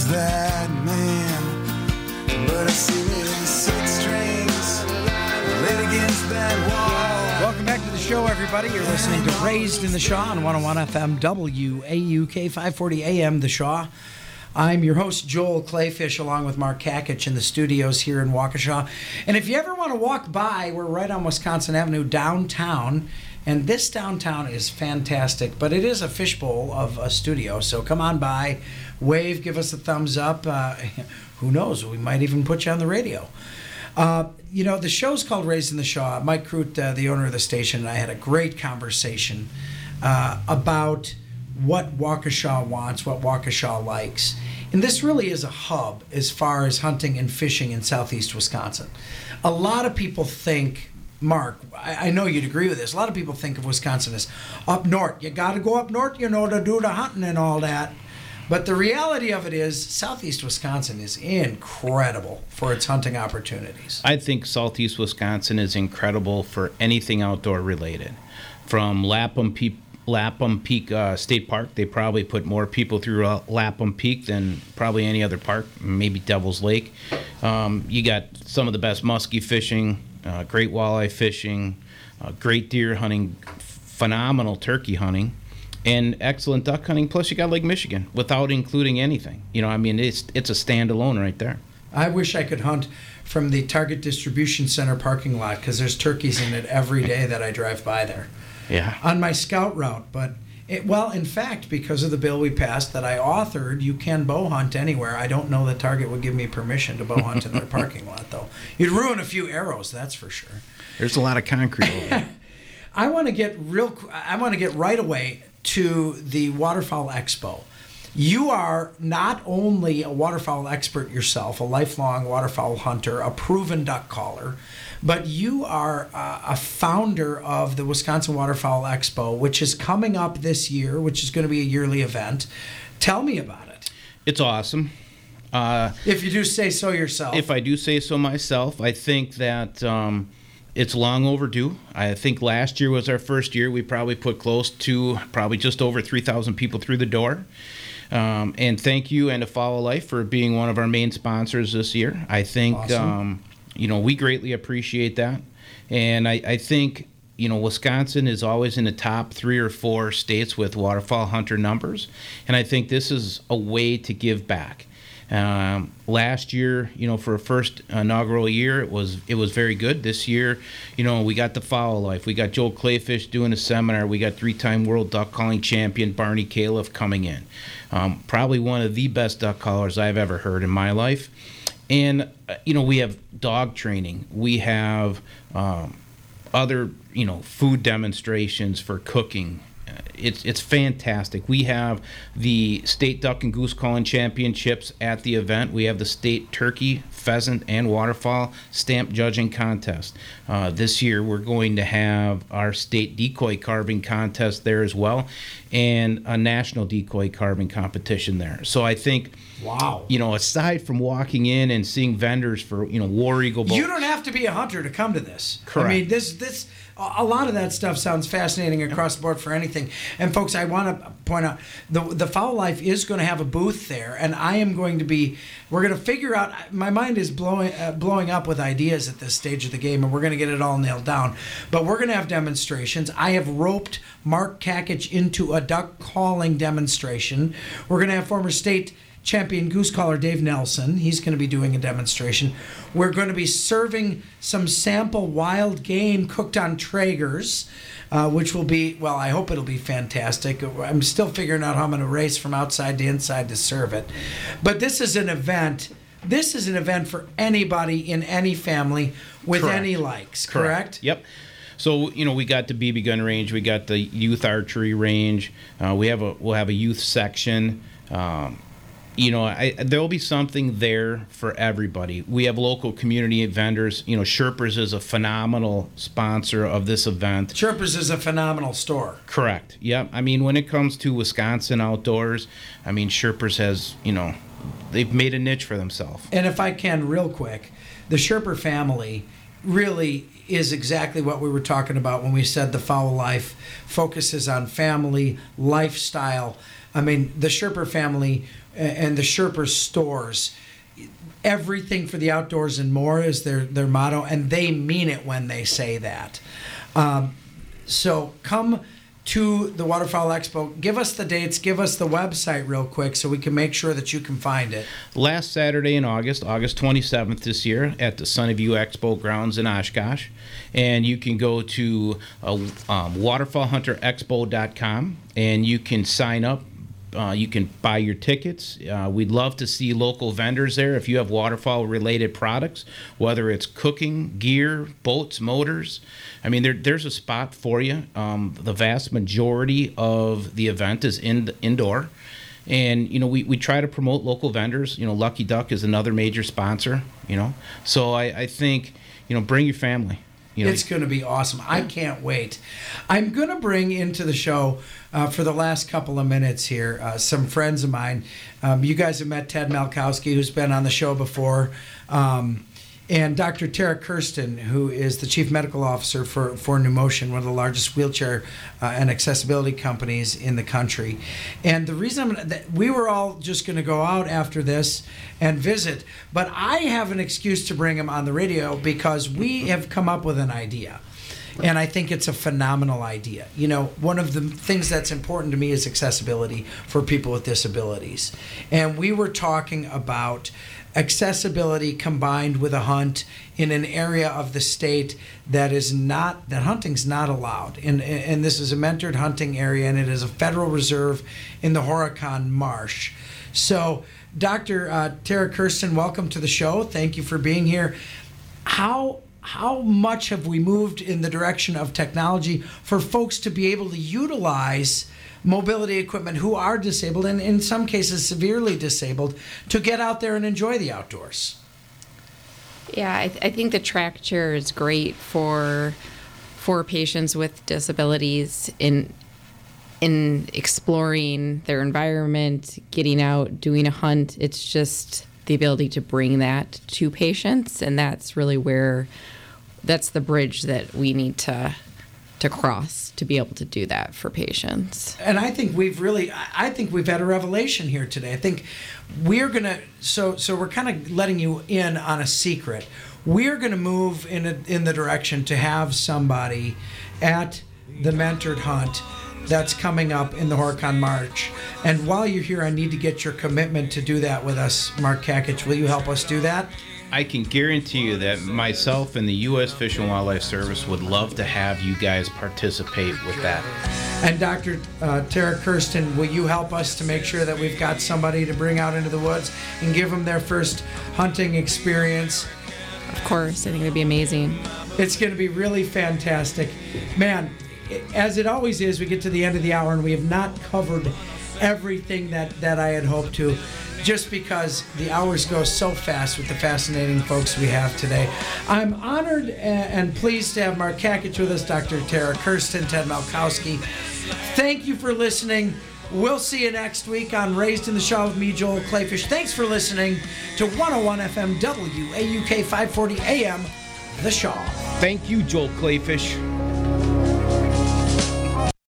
that man, but I see six strings laid against that wall. Welcome back to the show, everybody. You're listening to Raised in the Shaw on 101 FM WAUK 540 AM The Shaw. I'm your host, Joel Clayfish, along with Mark Kakich in the studios here in Waukesha. And if you ever want to walk by, we're right on Wisconsin Avenue downtown. And this downtown is fantastic, but it is a fishbowl of a studio. So come on by, wave, give us a thumbs up. Who knows? We might even put you on the radio. The show's called Raised in the Shaw. Mike Crute, the owner of the station, and I had a great conversation about what Waukesha wants, what Waukesha likes. And this really is a hub as far as hunting and fishing in southeast Wisconsin. A lot of people think, Mark, I know you'd agree with this, a lot of people think of Wisconsin as up north. You got to go up north, to do the hunting and all that. But the reality of it is southeast Wisconsin is incredible for its hunting opportunities. I think southeast Wisconsin is incredible for anything outdoor related. From Lapham Peak State Park, they probably put more people through Lapham Peak than probably any other park, maybe Devil's Lake. You got some of the best muskie fishing, great walleye fishing, great deer hunting, phenomenal turkey hunting, and excellent duck hunting. Plus, you got Lake Michigan without including anything. It's a standalone right there. I wish I could hunt from the Target Distribution Center parking lot because there's turkeys in it every day that I drive by there. Yeah. On my scout route, but in fact, because of the bill we passed that I authored, you can bow hunt anywhere. I don't know that Target would give me permission to bow hunt in their parking lot, though. You'd ruin a few arrows, that's for sure. There's a lot of concrete over there. I want to get right away to the Waterfowl Expo. You are not only a waterfowl expert yourself, a lifelong waterfowl hunter, a proven duck caller, but you are a founder of the Wisconsin Waterfowl Expo, which is coming up this year, which is going to be a yearly event. Tell me about it. It's awesome. If you do say so yourself. If I do say so myself, I think that it's long overdue. I think last year was our first year. We probably put close to just over 3,000 people through the door. And thank you and Follow Life for being one of our main sponsors this year. I think, awesome. We greatly appreciate that. And I think, Wisconsin is always in the top 3 or 4 states with waterfowl hunter numbers. And I think this is a way to give back. Last year, for a first inaugural year, it was very good. This year, we got the Follow Life. We got Joel Clayfish doing a seminar. We got 3-time world duck calling champion Barney Califf coming in. Probably one of the best duck callers I've ever heard in my life. And, we have dog training. We have other, food demonstrations for cooking. It's fantastic. We have the State Duck and Goose Calling Championships at the event. We have the State Turkey, Pheasant, and Waterfowl Stamp Judging Contest. This year we're going to have our State Decoy Carving Contest there as well, and a National Decoy Carving Competition there. So I think, wow, aside from walking in and seeing vendors for, War Eagle bows. You don't have to be a hunter to come to this. Correct. I mean, this a lot of that stuff sounds fascinating across the board for anything. And folks, I want to point out the Fowl Life is going to have a booth there, and we're going to figure out. My mind is blowing up with ideas at this stage of the game, and we're going to get it all nailed down. But we're going to have demonstrations. I have roped Mark Kakich into a duck calling demonstration. We're going to have former state champion goose caller Dave Nelson. He's going to be doing a demonstration. We're going to be serving some sample wild game cooked on Traegers, which will be, I hope it'll be fantastic. I'm still figuring out how I'm going to race from outside to inside to serve it. But this is an event. This is an event for anybody in any family with any likes, correct? Yep. So, we got the BB gun range. We got the youth archery range. We'll have a youth section. There'll be something there for everybody. We have local community vendors. Sherpers is a phenomenal sponsor of this event. Sherpers is a phenomenal store. Correct. Yep. I mean, when it comes to Wisconsin outdoors, Sherpers has, they've made a niche for themselves. And if I can, real quick, the Sherper family really is exactly what we were talking about when we said the Fowl Life focuses on family, lifestyle. The Sherper family and the Sherper stores. Everything for the outdoors and more is their motto, and they mean it when they say that. So come to the Waterfowl Expo. Give us the dates, give us the website real quick so we can make sure that you can find it. Last Saturday in August 27th this year, at the Sunnyview Expo grounds in Oshkosh. And you can go to waterfowlhunterexpo.com and you can sign up. You can buy your tickets. We'd love to see local vendors there. If you have waterfowl-related products, whether it's cooking, gear, boats, motors, I mean, there's a spot for you. The vast majority of the event is indoor. And, we try to promote local vendors. Lucky Duck is another major sponsor, So I think, bring your family. It's going to be awesome. I can't wait. I'm going to bring into the show for the last couple of minutes here some friends of mine. You guys have met Ted Malkowski, who's been on the show before, and Dr. Tara Kirsten, who is the Chief Medical Officer for NuMotion, one of the largest wheelchair and accessibility companies in the country. And the reason we were all just going to go out after this and visit, but I have an excuse to bring him on the radio because we have come up with an idea. And I think it's a phenomenal idea. One of the things that's important to me is accessibility for people with disabilities. And we were talking about accessibility combined with a hunt in an area of the state that hunting's not allowed. And this is a mentored hunting area, and it is a federal reserve in the Horicon Marsh. So, Dr. Tara Kirsten, welcome to the show. Thank you for being here. How much have we moved in the direction of technology for folks to be able to utilize mobility equipment who are disabled and in some cases severely disabled to get out there and enjoy the outdoors? Yeah, I think the track chair is great for patients with disabilities in exploring their environment, getting out, doing a hunt. It's just the ability to bring that to patients, and that's really that's the bridge that we need to cross to be able to do that for patients. And I think we've had a revelation here today. I think we're gonna so we're kind of letting you in on a secret. We're gonna move in the direction to have somebody at the mentored hunt that's coming up in the Horicon March. And while you're here, I need to get your commitment to do that with us, Mark Kakich. Will you help us do that? I can guarantee you that myself and the U.S. Fish and Wildlife Service would love to have you guys participate with that. And Dr. Tara Kirsten, will you help us to make sure that we've got somebody to bring out into the woods and give them their first hunting experience? Of course. I think it'd be amazing. It's going to be really fantastic. Man, as it always is, we get to the end of the hour and we have not covered everything that I had hoped to, just because the hours go so fast with the fascinating folks we have today. I'm honored and pleased to have Mark Kakich with us, Dr. Tara Kirsten, Ted Malkowski. Thank you for listening. We'll see you next week on Raised in the Shaw with me, Joel Clayfish. Thanks for listening to 101 FM WAUK 540 AM, The Shaw. Thank you, Joel Clayfish.